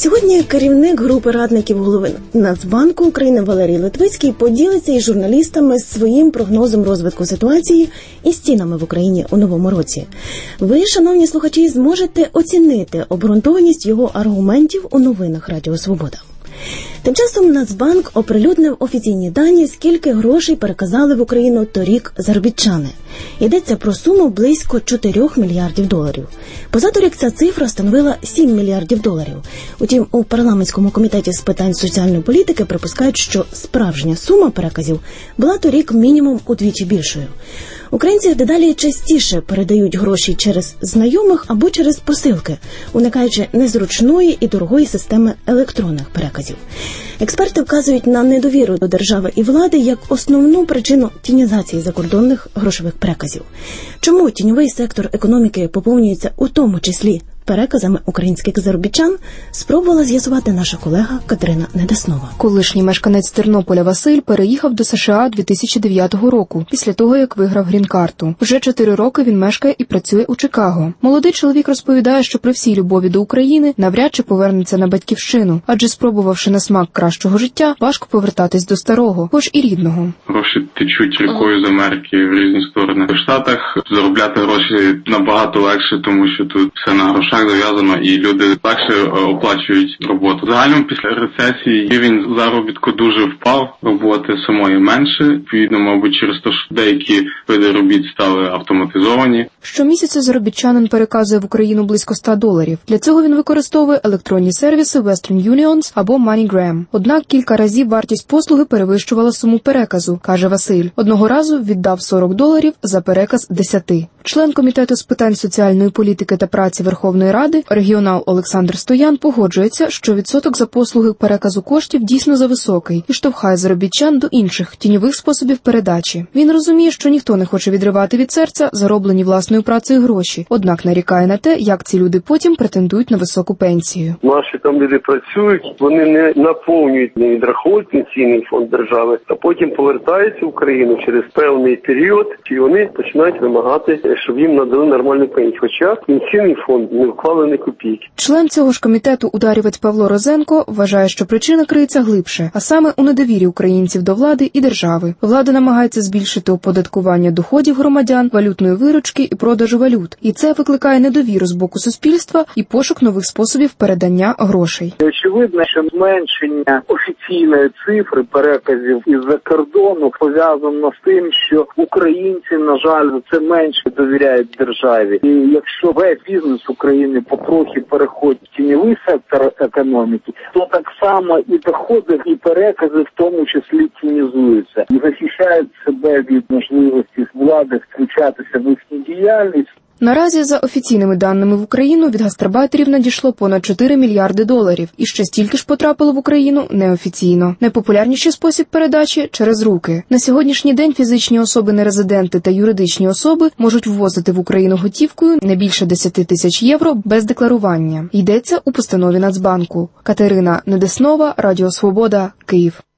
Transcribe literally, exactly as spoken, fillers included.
Сьогодні керівник групи радників голови Нацбанку України Валерій Литвицький поділиться із журналістами своїм прогнозом розвитку ситуації із цінами в Україні у новому році. Ви, шановні слухачі, зможете оцінити обґрунтованість його аргументів у новинах Радіо Свобода. Тим часом Нацбанк оприлюднив офіційні дані, скільки грошей переказали в Україну торік заробітчани. Йдеться про суму близько чотирьох мільярдів доларів. Позаторік ця цифра становила сім мільярдів доларів. Утім, у парламентському комітеті з питань соціальної політики припускають, що справжня сума переказів була торік мінімум удвічі більшою. Українці дедалі частіше передають гроші через знайомих або через посилки, уникаючи незручної і дорогої системи електронних переказів. Експерти вказують на недовіру до держави і влади як основну причину тінізації закордонних грошових переказів. Чому тіньовий сектор економіки поповнюється у тому числі переказами українських заробітчан, спробувала з'ясувати наша колега Катерина Недеснова. Колишній мешканець Тернополя Василь переїхав до США дві тисячі дев'ятого року, після того, як виграв грін-карту. Вже чотири роки він мешкає і працює у Чикаго. Молодий чоловік розповідає, що при всій любові до України навряд чи повернеться на батьківщину, адже спробувавши на смак кращого життя, важко повертатись до старого, хоч і рідного. Гроші течуть рікою з Америки в різні сторони. В Штатах заробляти гроші набагато легше, тому що тут все на грошах зав'язано і люди легше оплачують роботу. В загальному після рецесії рівень заробітку дуже впав, роботи самої менше, відповідно, мабуть, через те, що деякі види робіт стали автоматизовані. Щомісяця заробітчанин переказує в Україну близько ста доларів. Для цього він використовує електронні сервіси Western Union або MoneyGram. Однак кілька разів вартість послуги перевищувала суму переказу, каже Василь. Одного разу віддав сорок доларів за переказ десяти. Член комітету з питань соціальної політики та праці Верховної Ради, регіонал Олександр Стоян, погоджується, що відсоток за послуги переказу коштів дійсно зависокий і штовхає заробітчан до інших тіньових способів передачі. Він розуміє, що ніхто не хоче відривати від серця зароблені власною працею гроші, однак нарікає на те, як ці люди потім претендують на високу пенсію. Наші там люди працюють, вони не наповнюють, не відраховують пенсійний фонд держави, а потім повертаються в Україну через певний період, і вони починають вимагати, щоб їм надали нормальну пенсію. Хоча пенсійний фонд не вклали ні копійки. Член цього ж комітету, ударівець Павло Розенко, вважає, що причина криється глибше, а саме у недовірі українців до влади і держави. Влада намагається збільшити оподаткування доходів громадян, валютної виручки і продажу валют. І це викликає недовіру з боку суспільства і пошук нових способів передання грошей. Очевидно, що зменшення офіційної цифри переказів із-за кордону пов'язано з тим, що українці, на жаль, це менше довіряють державі. І якщо весь бізнес України потрохи переходить в тіньовий сектор економіки, то так само і доходи, і перекази в тому числі тінізуються. І захищають себе від можливості влади втручатися в їхню діяльність. Наразі, за офіційними даними, в Україну від гастарбайтерів надійшло понад чотири мільярди доларів, і ще стільки ж потрапило в Україну неофіційно. Найпопулярніший спосіб передачі – через руки. На сьогоднішній день фізичні особи-нерезиденти та юридичні особи можуть ввозити в Україну готівкою не більше десять тисяч євро без декларування. Йдеться у постанові Нацбанку. Катерина Недеснова, Радіо Свобода, Київ.